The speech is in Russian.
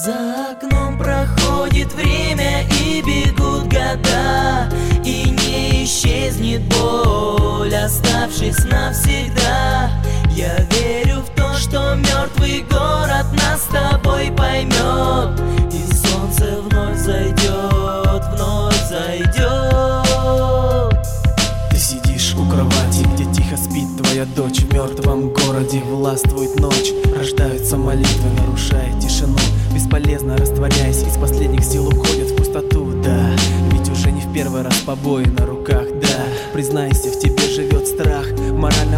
За окном проходит время и бегут года, и не исчезнет боль, оставшись навсегда. Я верю в то, что мертвый город нас с тобой поймет, и солнце вновь зайдет, вновь зайдет. Ты сидишь у кровати, где тихо спит твоя дочь. В мертвом городе властвует ночь, рождаются молитвы, нарушая тишину. Бесполезно растворяясь, из последних сил уходят в пустоту, да. Ведь уже не в первый раз побои на руках, да. Признайся, в тебе живет страх, морально